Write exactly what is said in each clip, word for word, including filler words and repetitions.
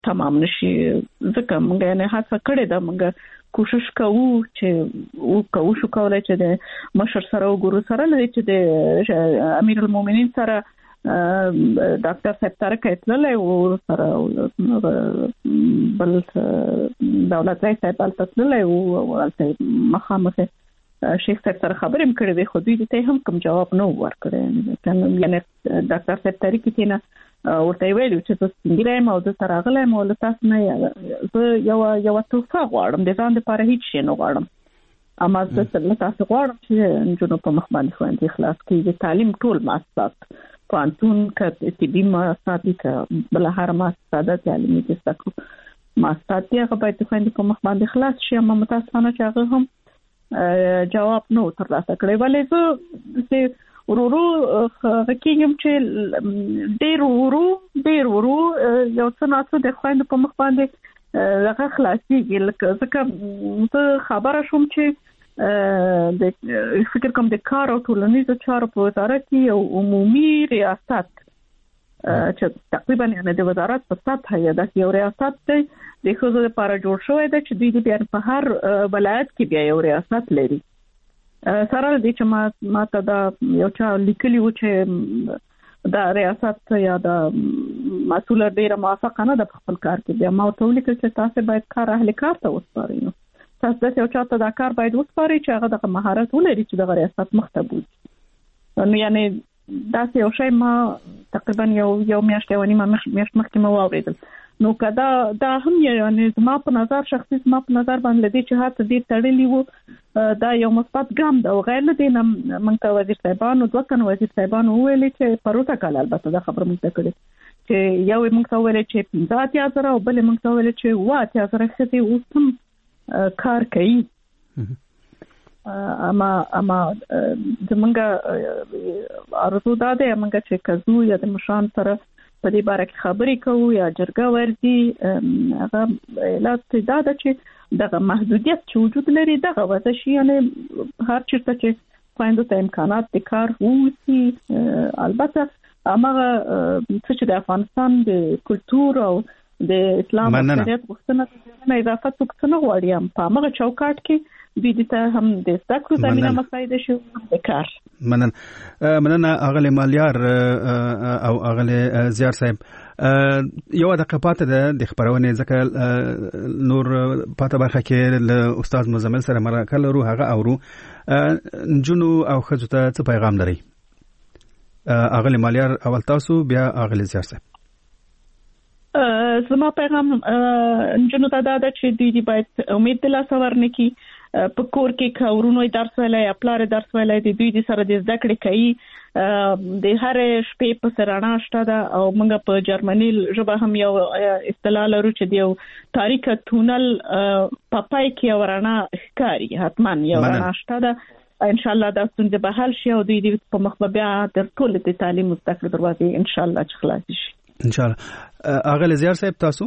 تمام نشي. ځکه موږ نه هڅه کړې ده، موږ کوشش کوو چې او کوو شو کولای چې د مشر سره وګورو، سره لري چې د امیر المؤمنین سره ډاکټر صاحب طارق ایتللی او سره بل دولت رئیس صاحب التسللی او مخامخ شیخ صاحب سره خبرې هم کړې وې، خو دوی ته هم کوم جواب نه ورکړی. یعنی ډاکټر صاحب طارق کینه ورته ویلو چې تاسو څنګه ما او د سره غلای مو له تاسو نه زه یو یو توفه غواړم، د ځان لپاره هیڅ شی نه غواړم، اما زه له تاسو غواړم چې جنو په مخ باندې خوندې خلاص کړي د تعلیم ټول مؤسسات پانتون ک طبي مؤسسات ک بل هر مؤسسات تعلیمي کې ستاسو مؤسسات هغه باید خوندې په مخ باندې خلاص شي. اما متاسفانه چې هغه هم جواب نو ترلاسه کړی. ولې زه چې ورورو غکیم چې ډیر ورو ډیر ورو یو څه ناسو د خويند په مخ باندې هغه خلاصيږي. لکه ځکه زه خبره شوم چې د فکر کوم د کار او ټولنیزو چارو په وزارت کې یو عمومي ریاست چې تقریبا یعنی د وزارت په سطح یا د یو ریاست دی د خوځو لپاره جوړ شوی دی چې دوی د په هر ولایت کې بیا یو ریاست لري. سره دې چې ما ما ته دا یو چا لیکلی و چې دا ریاست یا دا مسؤل ډیره موافقه نه ده په خپل کار کې. بیا ما ته ولیکل چې تاسو باید کار اهل کار ته وسپارئ، نو تاسو د یو چا ته دا کار باید وسپارئ چې هغه د مهارت ولري چې د ریاست مخته بوځي. نو یعنی دا یو شی ما تقریبا یو یو میاشت یو نیمه میاشت مخکې مو واوریدل. نو کدا دا هم یعنی زما په نظر شخصي زما په نظر باندې دې چې هات دې تړلی وو دا یو مثبت ګام ده. او غیر له دې نه موږ ته وزیر صاحبانو دوه کنه وزیر صاحبانو ویلي چې پروته کال البته دا خبر موږ ته کړې چې یو موږ ته ویلي چې پنځه اتیا زره او بل موږ ته ویلي چې اوه اتیا زره ښځې اوس هم کار کوي. اما اما زمونږ ارزو دا ده موږ چې کزو یا د مشان سره په دې باره کې خبرې کوو یا جرګه ورځي، هغه علت دا ده چې دغه محدودیت چې وجود لري دغه وضع شي. یعنی هر چیرته چې خویندو ته امکانات د کار ووسي، البته هماغه څه چې د افغانستان د کلتور او د اسلام او شریعت غوښتنه نه اضافه څه نه غواړي، په هغه چوکاټ کې دوی ته هم د ذکر زمينه مساعده شو د کار. منن منن اغلی مالیار او اغلی زیار صاحب یو د قپاته د خبرونه ځکه نور پاته برخه کې له استاد مزمل سره مرکه لرو هغه اورو جنو او خزو ته څه پیغام لري؟ اغلی مالیار اول تاسو بیا اغلی زیار صاحب. زما پیغام جنو ته دا ده چې دوی باید امید د لاسه ورنکي په کور کې کورونو درس ویلای خپل درس ویلای د دوی د سره د زده کړې کوي د هر شپې په سرانه شته ده. او موږ په جرمني ژبه هم یو اصطلاح لرو چې د یو تاریخ تونل په پای کې ورانه ښکاری حتما یو ورانه شته ده. ان شاء الله دا څنګه به حل شي او دوی د په مخببیا د ټول د تعلیم مستقل دروازې ان شاء الله چې خلاص شي ان شاء الله. اغه زیار صاحب تاسو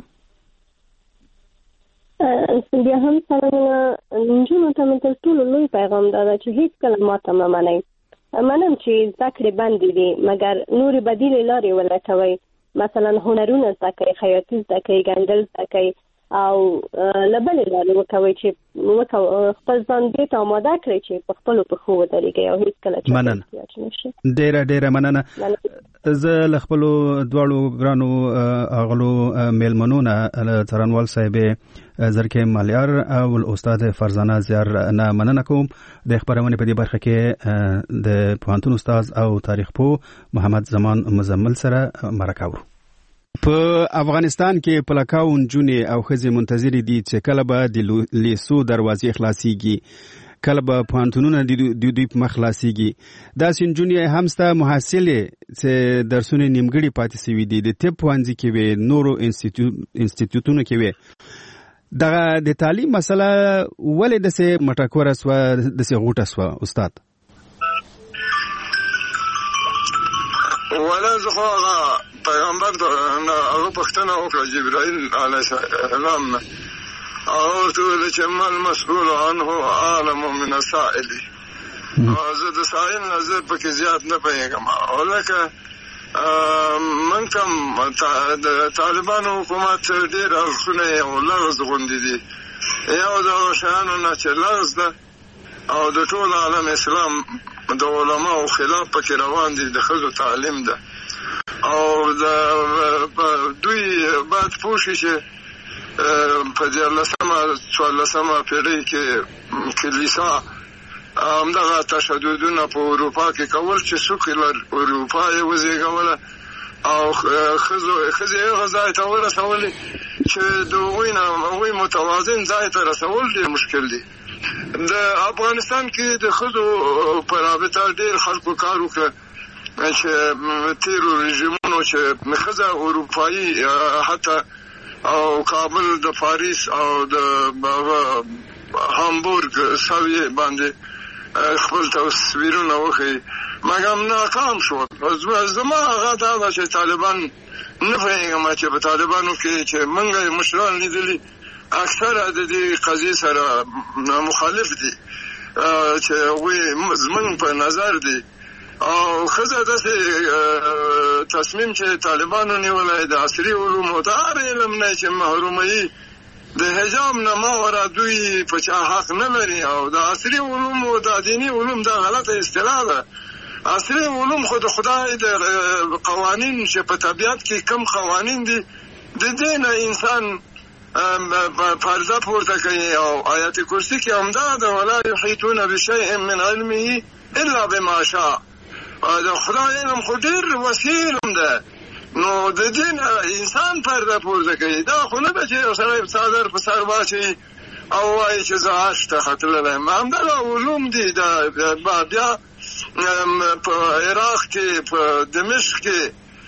بیا هم څنګه نجونو ته مې ټول لوی پیغام دا چې هیڅ کله ماته نه منئ. منم چې ذکر باندې دي مګر نوري بدیل لاري ولټوي، مثلا هنرونه زکه خیاطي زکه ګندل زکه او لبل لاري وکوي چې خپل ځان دې ته آماده کړی چې په خپل په خو ودرېږي او هیڅ کله چې مننه ډیره ډیره مننه. زه له خپل دواړو ګرانو اغلو میلمنونه ترانوال صاحب زرکه مالیار او استاد فرزانه زیار نه مننه کوم. د خبرونه په دې برخه کې د پوهنتون استاد او تاریخ پوه محمد زمان مزمل سره مرکه ورو. په افغانستان کې پلکاو نجونې او ښځې منتظرې دي چې کله به د لیسو دروازې خلاصیږي، کله به پوهنتونونه د دوی په مخ خلاصیږي. داسې نجونې هم سته محصلې چې درسونه نیمګړي پاتې سوي دي، د طب پوهنځي کې وي، نورو انسټیټیوټونو کې وي. دغه د تعلیم مسله ولې داسې مټکوره سوه، داسې غوټه سوه استاد؟ ولا زه خو هغه پیغمبر هغه پوښتنه وکړه جبرائیل علیه السلام نه او ورته ویل چې ما المسؤول عنه اعلم من السائل. زه د سائل نه زه پکې زیات نه پوهېږم، او لکه من کوم د طالبانو حکومت ډېر اړخونه او لغز غوندې دي. یو د شیانو نه چې لغز ده او د ټول عالم اسلام د علماو خلاف پکې روان دي د ښځو تعلیم ده. او د دوی باید پوه شي چې په دیارلسمه څوارلسمه پېړۍ کې کلیسا همدغه تشددونه په اروپا کې کول چې سوکلر اروپا یې وزېږوله او ښځې هغه ځای ته ورسولې چې د هغوی نه هغوی متوازن ځای ته رسول ډېر مشکل دي. د افغانستان کې د ښځو په رابطه ډېر خلکو کار وکړه چې تېرو رژیمونو چې ښځه اروپایي حتی او کابل د پاریس او د هامبورګ سویې باندې خپل تصویرونه وښیي مګر ناکام شو. زما هغه دا ده چې طالبان نه پوهېږم چې په طالبانو کې چې موږ یې مشران لیدلي اکثره د دې قضیې سره مخالف دي چې هغوی زموږ په نظر دي او ښځه داسې تصمیم چې طالبانو نیولی د عصري علومو د هر علم نه چې محروموي د حجاب نه ماوره دوی په چا حق نه لري او د عصري علومو د دیني علوم دا غلطه اصطلاح ده. عصري علوم خو د خدای د قوانین چې په طبیعت کې کم قوانین دي د دې نه انسان پرده پورته کوي او آیت کرسی کې همدا ده ولا یحیطون بشیء من علمه الا بما شاء. د خدای علم خو ډېر وسیع علم ده نو د دې نه انسان پرده پورته کوي. دا خو نه ده چې یو سړی څادر په سر واچوي او وایي چې زه عرش ته ختللی یم. همدغه علوم دي بیا په عراق کې په دمشق کې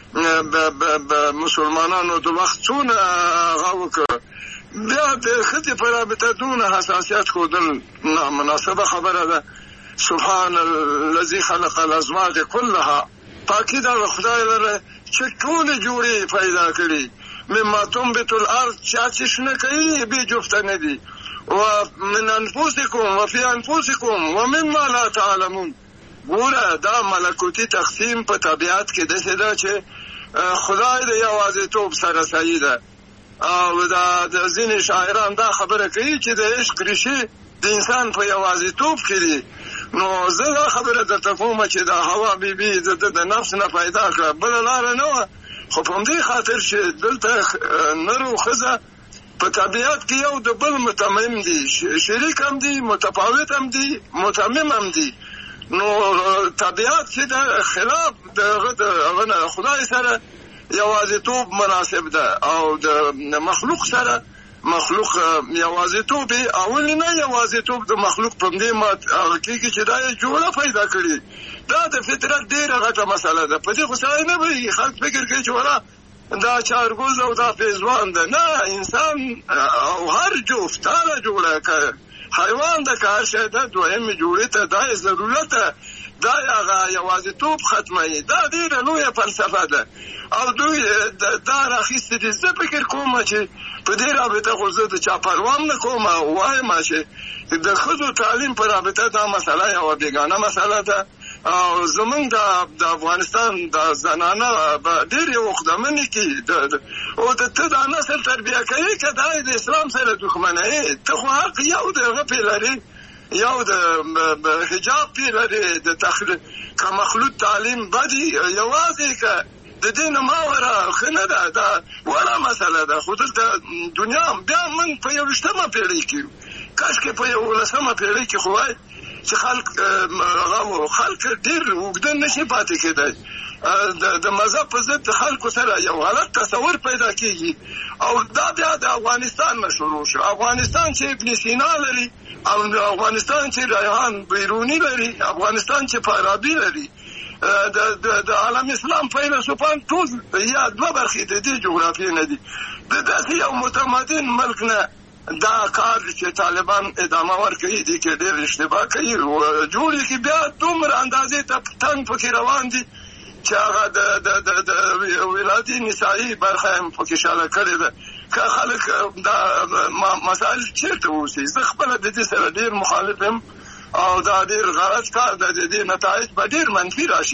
مسلمانانو د وخت څونه هغه وکړه بیا د ښځې په رابطه دونه حساسیت ښودل نامناسبه خبره ده. سبحان الذي خلق الازواج كلها پاکی دا خدای لره چې ټولې جوړې پیدا کړي مما تنبت الارض چا چې شنه کوي بې جفته نه دي ومن انفسکم وفي انفسکم ومما لا تعلمون. ګوره دا ملکوتي تقسیم په طبیعت کې داسې ده چې خدای د یوازېتوب سره صحیح ده او دا د ځینې شاعران دا خبره کوي چې د عشق ریښې د انسان په یوازېتوب کې دي. نو زه دا خبره درته کومه چې دا حوا بیبي د نفس نه پیدا کړه بله لاره نه وه خو په همدې خاطر چې دلته نر او ښځه په طبیعت کې یو د بل متمم دي شریک هم دي متفاوت هم دي متمم هم دي. نو طبیعت چې د خلاف د خدای سره یوازېتوب مناسب ده او د مخلوق سره مخلوق یوازېتوب اول نه یوازېتوب د مخلوق په دې مات هغه کېږي چې دا یې جوړه پیدا کړي. دا د فطرت ډېره غټه مسله ده. په دې خو سړی نه پوهېږي خلک فکر کوي چې ولا دا چارګوز او دا پیزوان ده. نه انسان او هر جفت هره جوړه که حیوان ده که هر شی ده دویمې جوړې ته دا یې ضرورت ده دا هغه یوازېتوب ختموي. دا ډېره لویه فلسفه ده او دوی دا راخیستې دي. زه فکر کوم چې په دې رابطه خو زه د چا پروا نه کوم او وایم چې د ښځو تعلیم په رابطه دا مسله یوه بېګانه مسله ده او زمونږ د افغانستان د زنانه به ډېرې وخدمنې کړي او ته دا نسل تربیه کوي که دا د اسلام سره دښمنوي ته خو حق یو د هغه پې لري یو د حجاب پې لري د تخلیق که مخلوط تعلیم بدي یوازې که د دې نه ماوره ښه نه ده دا وړه مسله ده. خو دلته دنیا بیا موږ په یوویشتمه پېړۍ کې یو کاشکې په یولسمه پېړۍ کې خو وایي چې خلک هغه خلک ډېر اوږده نشي پاتې کېدی د مذهب په ضد خلکو سره یو غلط تصور پیدا کېږي او دا بیا د افغانستان نه شروع شو. افغانستان چې ابن سینا لري او افغانستان چې ریحان بیروني لري افغانستان چې فارابي لري د عالم اسلام فیلسوفان ټول یا دوه برخې د دې جغرافیې نه دي. د داسې یو متمدن ملک نه دا کار چې طالبان ادامه ورکوي دي کې ډېر اشتباه کوي جوړې کې بیا دومره اندازې ته تنګ پکې روان دي چې هغه د ولادي نسایي برخه هم پکې شاله کړې ده. که خلک دا مسایل چېرته اوسي زه خپله د دې سره ډېر مخالف یم او دا ډېر غلط کار ده. د دې نتایج به ډېر منفي راشي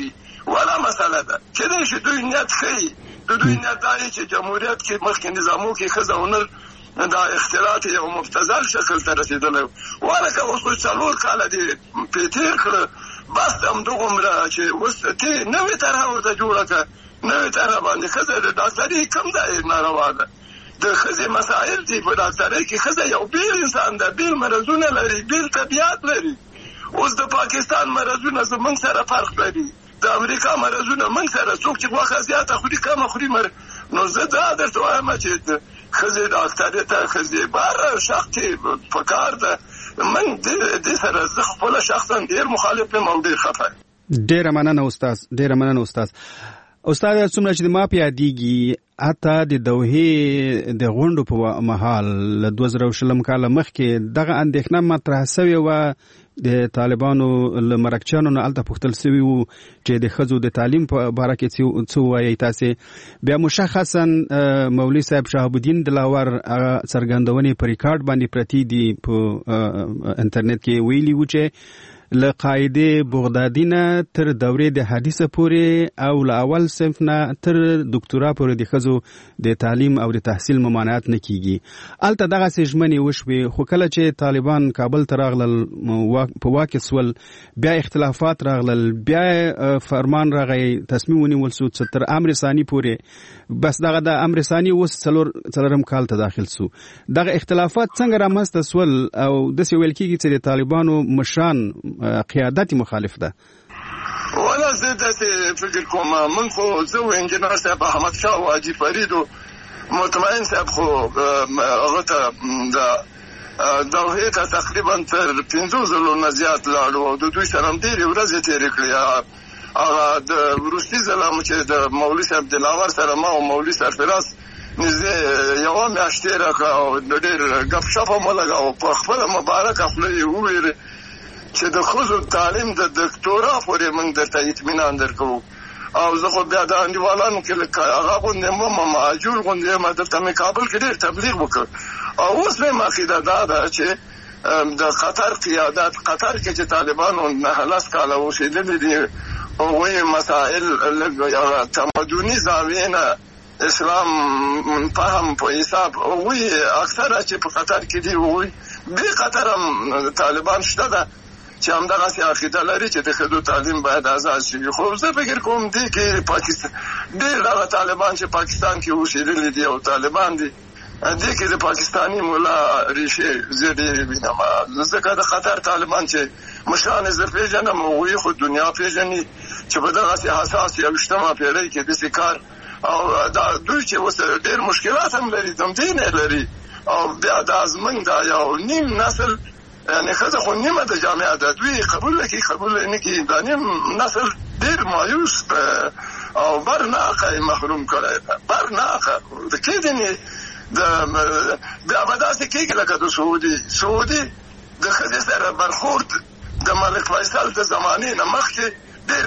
ولا مسله ده کله چې دوی نیت کوي د دوی نیت دی چې جمهوریت کې مخکې نظامو کې ښځه ونر دا اختلاط یو مبتذل شکل ته رسیدلی ولکه اوس خو څلور کاله دې پرې تېر کړه بس همدغومره چې اوس ته نوې طرحه ورته جوړه کړه نوې طرحه باندې ښځه د ډاکټري کوم ځای ناروا ده د ښځې مسایل دي په ډاکټرۍ کې ښځه یو بیل انسان ده بیل مرضونه لري بیل طبیعت لري اوس د پاکستان مرضونه زمونږ سره فرق لري د امریکا مرضونه موږ سره څوک چې غوښه زیاته خوري کمه خوري مر نو زه دا درته وایم چې ښځې ډاکټرۍ ته ښځې بهر شخصي په کار ده من دې سره زه خپله شخصا ډېر مخالف یم او ډېر خفه یم. ډېره مننه استاد ډېره مننه استاد استاد څومره چې ما په یادېږي حتی د دوحې د غونډو په مهال له دوه زره شلم کاله مخکې دغه اندېښنه مطرح سوې وه د طالبانو له مرکچیانو نه هلته پوښتل سوي وو چې د ښځو د تعلیم په باره کې څه ووایئ تاسې بیا مشخصا مولوي صاحب شهاب الدین دلاور هغه څرګندونې په ریکارډ باندې پرتې دي په انټرنیټ کې ویلي وو چې له قاعده بغدادي نه تر دورې د حدیثه پورې او له اول صنف نه تر دکتورا پورې د ښځو د تعلیم او د تحصیل ممانعت نه کیږي. هلته دغسې ژمنې وشوې خو کله چې طالبان کابل ته راغلل په واک سول بیا اختلافات راغلل بیا فرمان راغی تصمیم ونیول سو تر امر ثاني پورې بس دغه د امر ثاني اوس څلور څلورم کال ته داخل سو. دغه اختلافات څنګه رامنځته سول او داسې ویل کېږي چې د طالبانو مشران قیادت مخالف ده؟ ولا زه داسې فکر کوم من خو زه و انجینر صاحب احمد شاه او حاجي فرید و مطمئن صاحب خو هغه ته د دوحې ته تقریبا تر پنځو ځلو نه زیات لاړو او د دوی سره هم ډېرې ورځې تېرې کړې. هغه د وروستي ځل چې د مولوي صاحب دلاور سره ما او مولوي سرفراز نږدې یوه میاشت تېره کړه او ډېر ګپ شپ هم ولګاوه په خپله مبارکه خوله یې وویلې چې د ښځو تعلیم د دکتورا پورې موږ درته اطمینان درکوو او زه خو بیا د انډیوالانو کې لکه هغه غوندې یم مهاجور غوندې یم دلته مې کابل کې ډېر تبلیغ وکړ او اوس مې عقیده دا ده چې د قطر قیادت قطر کې چې طالبانو نهه لس کاله اوسېدلي دي هغوی مسایل لږ تمدني زاویې نه اسلام فهم په حساب هغوی اکثره چې په قطر کې دي هغوی بې قطر هم طالبان شته ده چې همدغسې عقیده لري چې د ښځو تعلیم باید آزاد شي. خو زه فکر کوم دې کې پاکستان ډېر هغه طالبان چې پاکستان کې اوسېدلي دي او طالبان دي دې کې د پاکستاني مولا ریښې زه ډېرې وینم ځکه د قطر طالبان چې مشران یې زه پېژنم هغوی خو دنیا پېژني چې په دغسې حساس یویشتمه پېړۍ کې داسې کار او دا دوی چې اوس ډېر مشکلات هم لري تمدین یې لري او بیا دا زموږ دا یو نیم نسل یعنی ښځه خو نیمه د جامعه ده دوی قبول نه کړي قبول نه کړي دا نیم نسل ډېر مایوس او برناقه یې محروم کړی ده برناقه د کېدنې بیا به داسې کېږي لکه د سعودي سعودي د ښځې سره برخورد د ملک فیصل د زمانې نه مخکې ډېر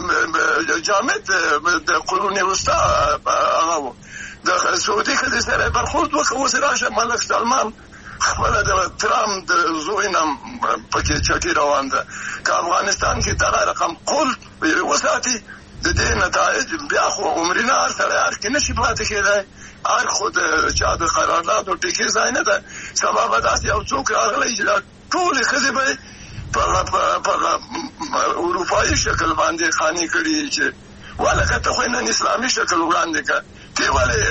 جامد د قرون وسطا هغه و د سعودي ښځې سره برخورد وکړه اوس راشه ملک سلمان خپله د ترام د زوی نه پکې چټي روان ده که افغانستان کې دغه رقم قول وساتي د دې نتایج بیا خو عمرینه هر سړی هر کې نشي پاتې کېدی هر خو د چا د قراردادو ټیکې ځای نه ده سبا به داسې یو څوک راغلی چې دا ټولې ښځې به په اروپایي شکل باندې خاني کړي چې ولکه ته خو نن اسلامي شکل وړاندې کړه تی ولې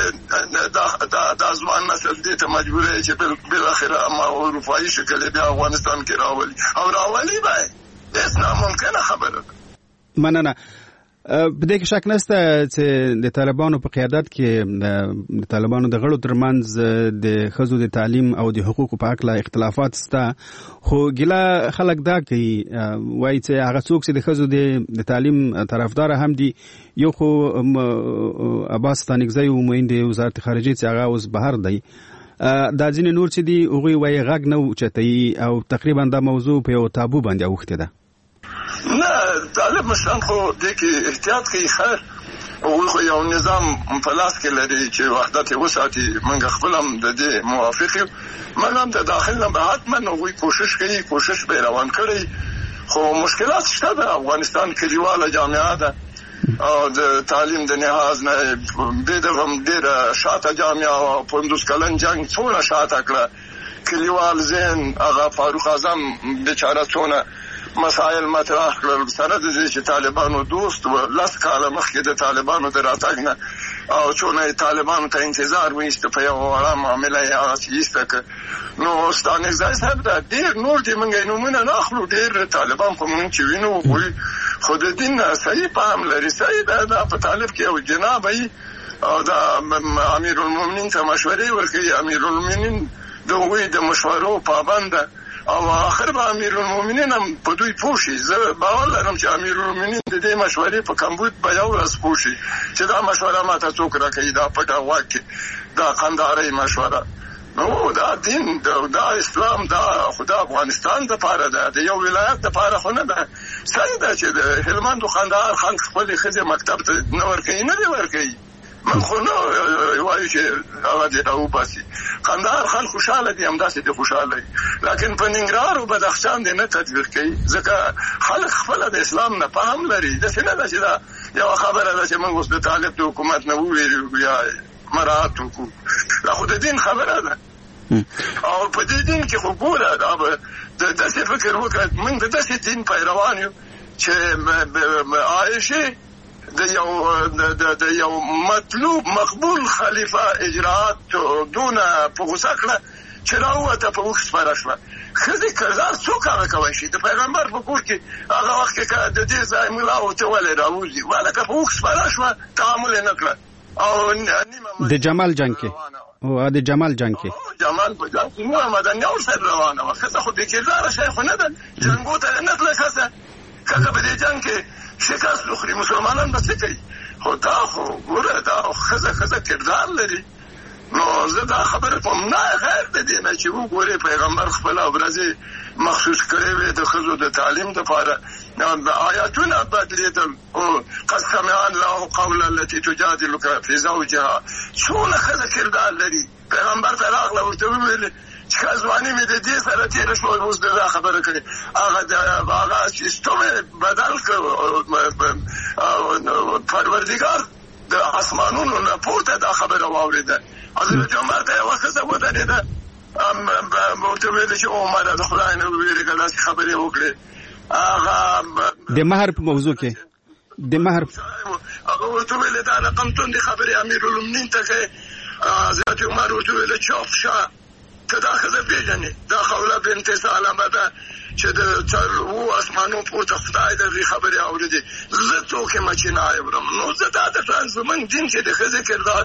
دا ځوان نسل دې ته مجبوره چې بالاخره ما اروپایي شکل بیا افغانستان کې راولي او راولي به هېڅ ناممکنه خبره ده. مننه. په دې کې شک نشته چې د طالبانو په قیادت کې د طالبانو د غړو ترمنځ د ښځو د تعلیم او د حقوقو په اړه اختلافات شته خو ګیله خلک دا کوي وایي چې هغه څوک چې د ښځو د تعلیم طرفدار هم دي یو خو عباس ستانکزی معین د وزارت خارجه چې هغه اوس بهر دی دا ځینې نور چې دي هغوی وایي غږ نه اوچتوي او تقریبا دا موضوع په یو تابو باندې اوښتې ده. نه طالب مشران خو دې کې احتیاط کوي خیر هغوی خو یو نظام په لاس کې لري چې وحدت یې وساتي موږ خپل هم د دې موافق یو موږ هم د داخل نه به حتما هغوی کوشش کوي کوشش به یې روان کړی خو مشکلات شته د افغانستان کلیواله جامعه ده او د تعلیم د نهاز نه به د ډیر شاته جامعه او پندوس کلن جنگ څونه شاته کړه کلیوال زین هغه فاروق اعظم بیچاره څونه مسائل مطرح کړل سره د دې چې طالبانو دوست و لاس کاله مخکې د طالبانو د راتګ نه او څونه طالبانو ته انتظار وایست په یو وړه معامله یې اسیسته نو ستانه ځای صاحب دا ډیر نور دې مونږ نومونه نه اخلو ډیر طالبان په مونږ چې وینو وي خود دین صحیح پام لري صحیح دا په طالب کې او جناب ای او دا امیر المؤمنین ته مشورې ورکړي امیر المؤمنین دوی د مشورو پابند او اخر به امیر المؤمنین هم په دوی پوښي زه باور لرم چې امیر المؤمنین د دې مشورې په کمبود به یو ورځ پوښي چې دا مشوره ماته څوک راکوي دا پټه واکي دا قندهارۍ مشوره نو دا دین دا اسلام دا خدا افغانستان د پاره ده د یو ولایت د پاره خو نه ده صحیح ده چې د هلمند او قندهار خلک خپل ښځې مکتب ته نه ورکوي نه دی ورکوي من خو نه وایي چې هغه دې راوباسي قندهار خلک خوشحاله دي همداسې دي خوشحاله دي لکن په ننګرهار او بدخشان دې نه تطبیق کوي ځکه خلک خپله د اسلام نه فهم لري داسې نه ده چې دا یوه خبره ده چې موږ اوس د طالب د حکومت نه وویرو یا مراعات وکړو دا خو د دین خبره ده او په دې دین کې خو ګوره دا به داسې فکر وکړه موږ د داسې دین پیروان یو چې عایشې د یو د یو مطلوب مقبول خلیفہ اجرات دونه په غوسه کړه چې راووته په اوښ سپاره شوه ښځې کردار څوک هغه کولی شي د پیغمبر په کور کې هغه وخت کې که د دې ځای ملا ورته ولې راوځي ولکه په اوښ سپاره شوه تعامل یې نه کړه او د جمال جنګ کې او د جمال جنګ کې جمال په جنګ کې محمد نور سره روانه وه ښځه خو بې کرداره شی خو نه ده جنګو ته نه تله ښځه که په دې جنګ کې شکست وخوري مسلمانان به څه کوي خو دا خو ګوره دا ښځه ښځه کردار لري نو زه دا خبره کوم نه غیر د دې نه چې وګورې پیغمبر خپله ورځې مخصوص کړې وې د ښځو د تعلیم دپاره آیاتونه بدلېدل او قد سمع الله قول التي تجادلك في زوجها څونه ښځه کردار لري پیغمبر ته راغله ورته وویلې چې ځواني مې د دې سره تېره شوه اوس د دا خبره کړې هغه د هغه سیستم یې بدل کړ پروردګار د اسمانونو نه پورته دا خبره واورېده حضرت عمر ته یوه ښځه ودرېده ورته ویلې چې عمره د خدای نه وویرېږه داسې خبرې وکړې هغه د مهر په موضوع کې د مهر هغه ورته ویلې دا رقم توندې خبرې امیر المؤمنین ته کوې حضرت عمر ورته ویلې چوپ شه ته دا ښځه پېژنې دا خوله بنت سلمه ده چې د تر اوو اسمانو پورته خدای د دې خبرې اورېدې زه څوک یم چې نه اورم نو زه دا درته زموږ دین کې د ښځې کردار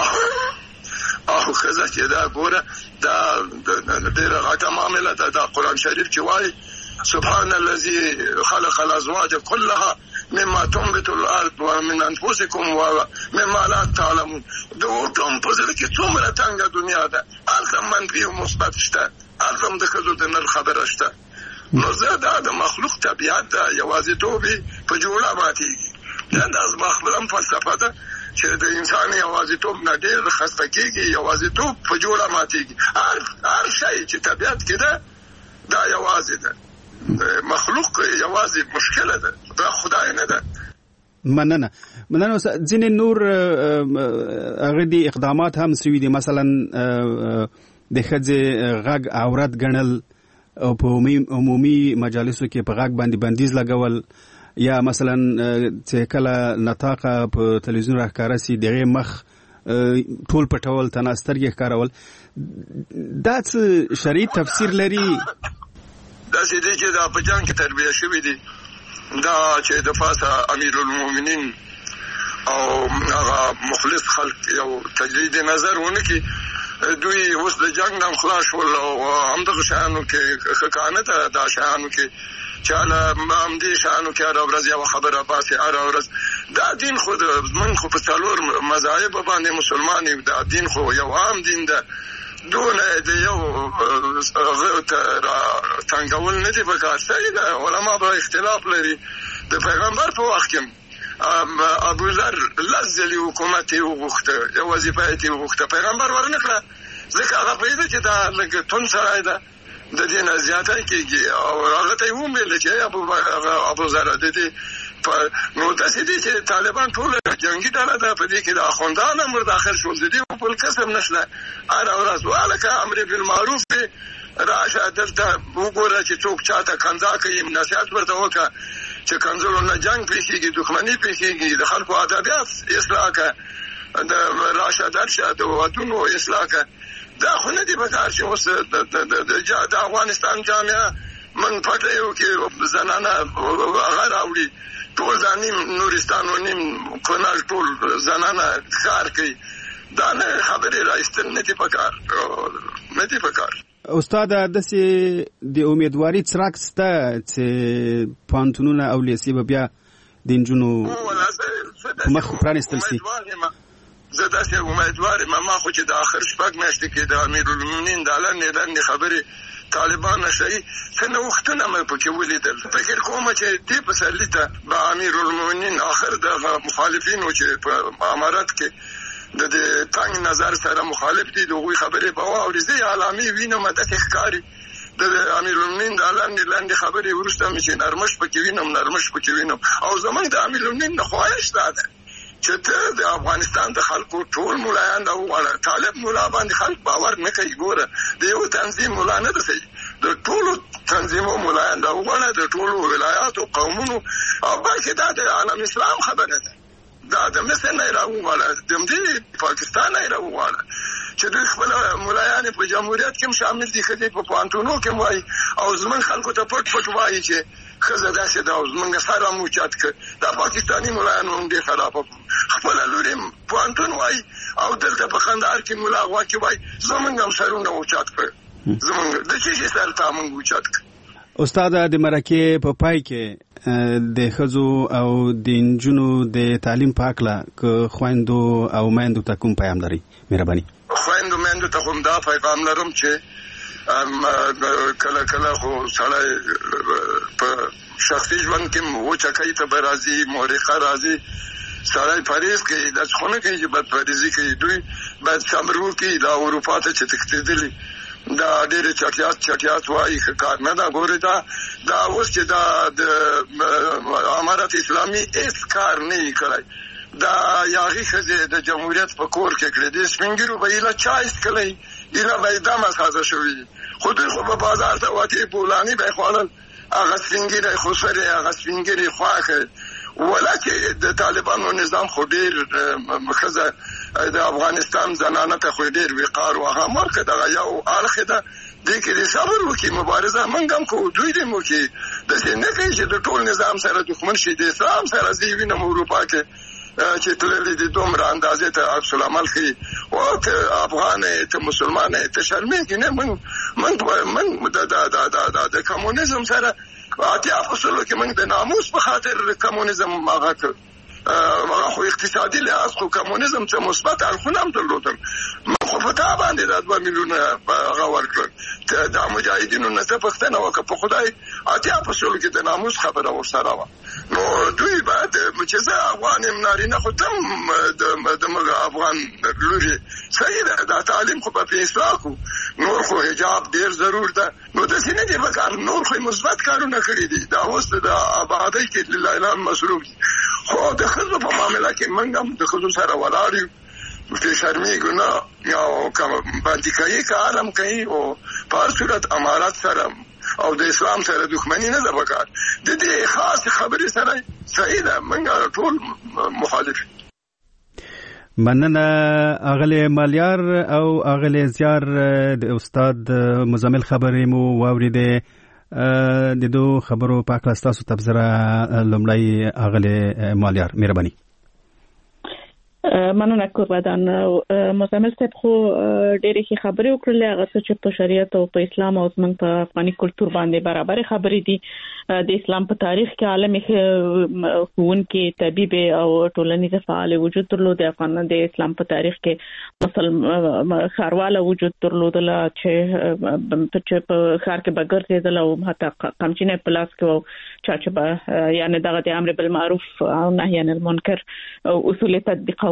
او ښځه چې دا ګوره دا ډېره غټه معامله ده دا قرآن شریف چې وایي سبحان الذي خلق الازواج كلها مما تنبت الارض ومن انفسكم ومما لا تعلمون د ټوم په ځل کې څومره تنګه دنیا ده هلته منفي او مثبت شته هلته هم د ښځو د نر خبره شته نو زه دا د مخلوق طبیعت ده یوازیتوب یې په جوړه ماتېږي دا زما خپله هم فلسفه ده چې د انسان یوازیتوب نه ډېر خسته کېږي یوازیتوب په جوړه ماتېږي هر شی چې طبیعت کې ده دا یوازې ده مخلوق یوازې مشکله ده دا خدای نه ده مننه مننه ځینې نور هغه دي اقدامات هم سوي دي مثلا د ښځې غږ عورت ګڼل او په عمومي مجالسو کې په غږ باندې بندیز لګول یا مثلا چې کله نطاقه په تلویزیون راښکاره سي دغه مخ ټول پټول تنه سترګې ښکارول دا څه شرعي تفسیر لري داسې دی چې دا په جنګ کې تربیه شوي دي دا چې د پاسه امیر المؤمنین او هغه مخلص خلک یو تجدید نظر ونه کړي دوی اوس د جنګ نه خلاص شول او همدغه شیانو کې ښه کانه ده دا شیانو کې چې هله همدې شیانو کې هره ورځ یوه خبره باسي هره ورځ دا دین خو موږ خو په څلور مذاهبو باندې مسلمان یو دا دین خو یو عام دین ده دونه د یو هغه ته څنګهول نه دي پکار صحیح ده علما به اختلاف لري د پیغمبر په وخت کې ابوذر لز لی حکومت یې وغوښته یو وظیفه یې وغوښته پیغمبر ورنه کړه ځکه هغه پوهېده چې دا لږ توند سړی ده د دې نه زیاتی کېږي او هغه ته یې وویل چې ابوذره د دې نو د سې چې طالبان ټول جنگي ډله ده، په دې کې د اخوندان امر داخل شول، د دې په کسب نشله. ار اورز والکه امر بالمعروف راشه دلته وګوره چې څوک چاته کنځا کوي، نصيحت ورته وکړه چې کنځلو نه جنگ پیښیږي، دښمنی پیښیږي، د خلکو ادبیات اصلاح کړه، د راشه درشه د ودونو اصلاح کړه. دا خو نه دی پکار چې اوس د افغانستان جامعه من پټه یو کې زنانه هغه راوړي، ټول ځانیم نورستان و نیم کنال ټول زنانه کار کوي. دا نه خبرې راایستل نه دی پکار، نه دی پکار. استاد داسې د امیدواري څرک شته چې پوهنتونونه او لیسې به بیا د نجونو په مخ پرانیستل شي؟ زه داسې امیدوار یم. ما خو چې د آخر شپږ میاشتې کې د امیرالمؤمنین د لنډې لنډې خبرې طالبان نشي څه نوښتونه مې پکې ولیدل. فکر کوم چې دې پسرلي ته به امیرالمؤمنین آخر د مخالفینو چې په امارت کې د تنګ نظر سره مخالف دي دغه خبرې په واوري زی علامي وینم د ښکاری د امیرالمؤمنین د لنډې لنډې خبرې ورسته مې چې نرمش پکې وینم نرمش پکې وینم او زمونږ د امیرالمؤمنین نه خواهش ده چې ته د افغانستان د خلکو ټول مولایان دا وغواړه. طالب مولا باندې خلک باور نه کوي. ګوره د یو تنظیم مولا نه دی، د ټولو تنظیمو مولایان دا وغواړه، د ټولو ولایاتو قومونو او بلکې دا د عالم اسلام خبره ده. دا د مصر نه راوغواړه، د دې پاکستان نه راوغواړه چې دوی خپل مولایان په جمهوریت کې شامل دي، خدای په پوهنتونو کې وایي او زمون خلکو ته پټ پټ وایي چې خزه داسې دا زمونږ سره مو چات ک دا پاکستاني مولایان هم دې خراب خپل لوري پوهنتون وایي او دلته په خندار کې مولا واکي وایي زمونږ هم سرونه او چات ک زمونږ د چې سره تامن او چات ک. استاد د مرکه په پای کې د خزو او د نجونو د تعلیم په اړه ک خويندو او مېندو ته کوم پیغام لري؟ مهرباني. خويندو مېندو ته کوم دا پیغام لرم چې کله کله خو سړی په شخصي ژوند کې وچکای ته برازي مورخه راځي، سړی پاریس کې د څخونه کې چې بد پاریزي کې دوی بعد سمرو کې دا اروپا ته چې تکتیدلی دا ډېر چټیات چټیات وایي کار نه دا ګوره دا دا اوس چې دا د امارت اسلامي هیڅ کار نه کوي. دا یاغي خزه د جمهوریت په کور کې کړی د سپینګرو به اله چایس کړی اله به دمه سازه شوی خو دوی خو په بازار ته واتی بولانی به خوړل هغه سپینګری خو سره هغه سپینګری خواخه ولکه د طالبانو نظام خو ډیر خزه د افغانستان زنانه ته خو ډیر وقار او هغه مرکه دا یو اړخ ده د کې صبر وکي مبارزه منګم کو دوی دې مو کې د څنګه کې چې د ټول نظام سره دښمن شي د اسلام سره دی وینم اروپا کې چې تللی د دومره اندازې ته عکس العمل کوي او ته افغان ته مسلمان ته شرمېږي نه من من من د د د د کمونیزم سره اتیا اصول کې من د ناموس په خاطر کمونیزم هغه هغه خو اقتصادي لحاظ خو کمونیزم ته مثبت اړخونه هم درلودل. خو په تا باندې د دوه میلیونه هغه ورکړل د مجاهدینو نه څه پښتنه وکړه په خدای اتیا اصول کې د ناموس خبره ورسره وه. نو دوی بعد چې زه افغان یم نارینه خو تم د افغان لوري صحیح ده دا تعلیم خو په اصلاح کو نور خو حجاب ډیر ضرور ده. نو داسې نه دی پکار نور خو مثبت کارونه کړي دي دا اوس د آبادۍ کې لله مصروف خو د ښځو په معامله کې موږ هم د ښځو سره ولاړ یو په شرمېږو نه او باندې کوي که عالم کوي او په هر صورت امارات سره او د اسلام سره دښمني نه ده پکار د دې خاص خبرې سره صحیح ده موږ ټول مخالف. مننه اغلی مالیار او اغلی زیار د استاد مزمل خبرې مو واوریده د دو خبرو په اړه تاسو تبصره لومړی اغلی مالیار مهرباني. مننه قربان مزمل صاحب خو ډېرې ښې خبرې وکړلې هغه څه چې په شریعت او په اسلام او زموږ په افغاني کلتور باندې برابر خبرې دي. د اسلام په تاریخ کې عالمي ښوونکي طبيب او ټولنیز فعال وجود درلود. د افغان د اسلام په تاریخ کې مسلمان خارواله وجود درلودل چې په خار کې بغرزیدل او حتی قمچینه پلاس کې چا چې یعنی دغه د امر بالمعروف او نهي عن المنکر اصول تطبیقول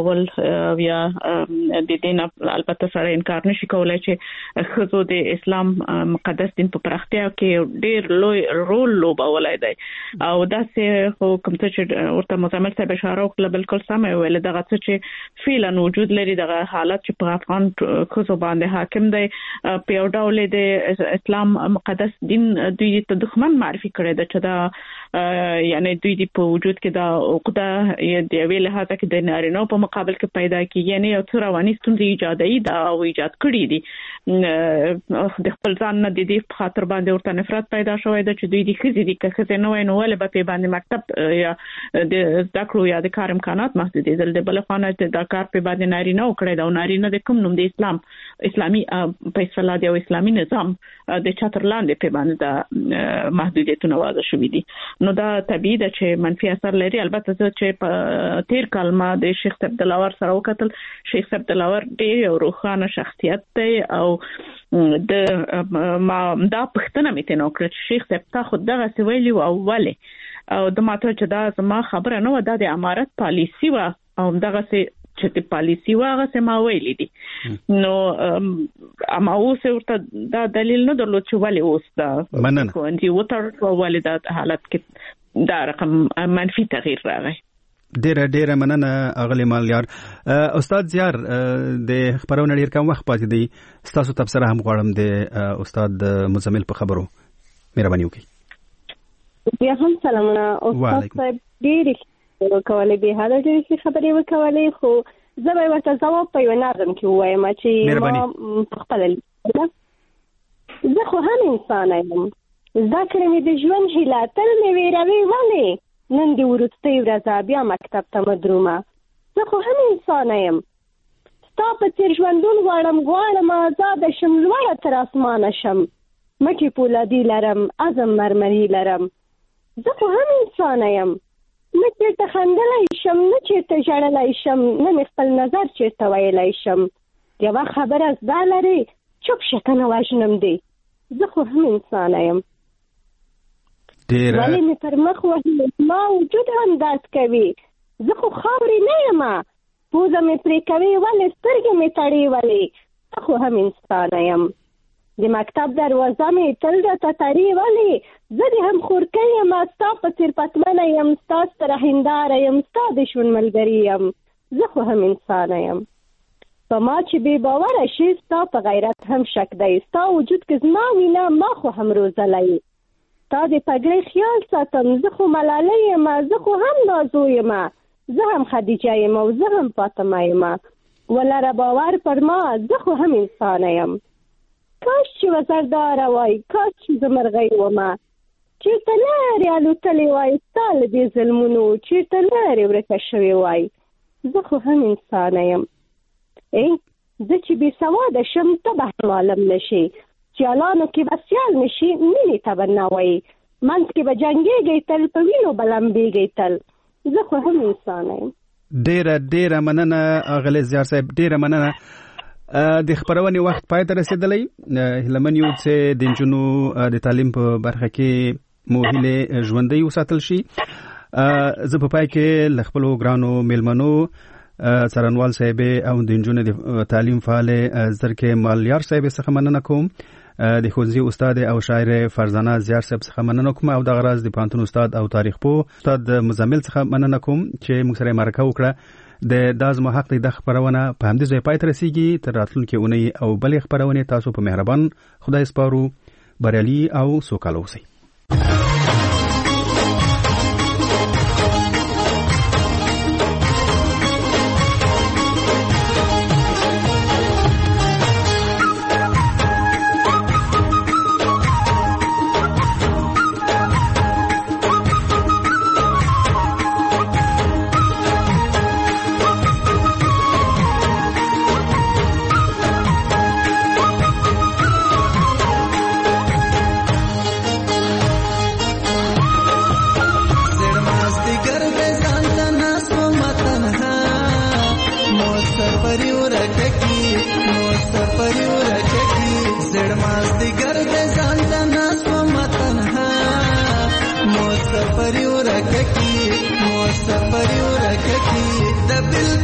کول یا د دین البته سره انکار نشي کولای چې خزو د اسلام مقدس دین په پراختیا کې ډیر لوی رول لوبولای دی او دا سه خو کوم چې ورته مزمل ته اشاره وکړه بالکل سم ویل دغه څه چې فعلا وجود لري دغه حالت چې په افغان خزو باندې حاکم دی په یو ډول د اسلام مقدس دین دوی ته دښمن معرفي کړی دی چې دا یعنی دوی په وجود کې دا عقده د ویل هغه کې د نارینه په مقابل کې پیدا کیږي یعنی یو څه رواني ستونزې ایجادي دا او ایجاد کړی دي د خپل ځان نه د دې په خاطر باندې ورته نفرت پیدا شوی د چې دوی د خزي د کخزه نه وای نو ول به په باندې مکتب یا د ذکر یا د کار امکانات محدود دي د بل خانه د کار په باندې نارینه وکړي دا نارینه د کوم نوم د اسلام اسلامي په اصطلاح دی او اسلامي نظام د چترلاند په باندې د محدودیتونه واضح شوې دي نو دا طبيعي ده چې منفي اثر لري البته چې په تیر کال ما د شیخ عبدالله سره وکتل شیخ عبدالله ډېر یو روښانه شخصیت دی او د ما دا پښتنه مې نو کړ چې شیخ صاحب تا خود دغه سویلی او اوله او د ماته چې دا زما خبره نه و د امارت پالیسی و او دغه چې د پالیسی واغه سم ویلې دي نو اما اوس ورته دا دلیل نه درلود چې ولې اوس دا کوندي وتر ولې دا حالت کې دا رقم منفي تغییر راغی ډیره ډیره مننه اغلی مالیار استاد زیار د خبرونه ډیر کم وخت پاتې دی تاسو تبصره هم غواړم د استاد مزمل په خبرو مهرباني وکړئ بیا هم سلامونه استاد صاحب ډیر کولای به حاله ډیر خبرې وکولای خو زه به ورته ځواب په یو نظم کې وایم چې ما خپل زه خو هم انسان یم ذکر مې د ژوند هیله تل مې ویروي ولې نن دی ورته ورځ بیا مکتب ته مدرومه زه خو هم انسان یم ستا په تیر ژوندون غواړم غواړم آزاد شم لوړه تر اسمانه شم مټې پولادي لرم عزم مرمري لرم زه خو هم انسان یم نه چېرته خندلی شم نه چېرته ژړلی شم نه مې خپل نظر چېرته ویلی شم یوه خبره زده لري چوپ شه که نه وژنم دی زه خو هم انسان یم ولی می پر مخ وهي ما وجود هم درد کوي زه خو خاورې نه یم پوزه مې پرې کوي ولې سترګې مې تړي ولې زه خو هم انسان یم د مکتب دروازه مې تل راته تړي ولې زه د هم خورکۍ یم ستا په څېر پتمنه یم ستا ستره هنداره یم ستا د ژوند ملګري یم زه خو هم انسان یم په ما چې بې باوره شي ستا په غیرت هم شک دی ستا وجود که زما وینه ما خو هم روزلی تا د پګړۍ خیال ساتم زه خو ملالۍ یم زه خو هم نازو یم زه هم خدیجه یم او زه هم فاطمه یم ولره باور پر ما زه خو هم انسان یم کاش چې وزرداره وای کاش چې زه مرغۍ ومه چېرته لرې الوتلې وای ستا له دې ظلمونو چېرته لرې ورکه شوې وای زه خو هم انسان یم ای زه چې بې سواده شم ته به هم عالم نشي چالانو کې به سیال نشي مینې ته به نه وایي منځ کې به جنګېږئ تل په وینو به لمبېږئ تل زه خو هم انسان یم ډېره ډېره مننه اغلی زیار صاحب ډېره مننه د خپرونې وخت پای ته رسېدلی هیله من یو چې د نجونو د تعلیم په برخه کې مو هیلې ژوندۍ وساتل شي زه په پای کې له خپلو ګرانو میلمنو څارنوال صاحب او د نجونو د تعلیم فعال زرکې مالیار صاحب څخه مننه کوم د ښوونځي استاد او شاعر فرزانه زیار صاحب څخه مننه کوم او د غراز د پانتون استاد او تاریخ پوه استاد مزمل څخه مننه کوم چې موږ سره مرکه وکړه د داز مو حق د خبرونه په همدې ځای پای ته رسیږي تر راتلونکي اونۍ او بلې خبرونه تاسو په مهربان خدای سپارو بریالي او سوکاله اوسئ سفر یو رککی مو سفر یو رککی د بل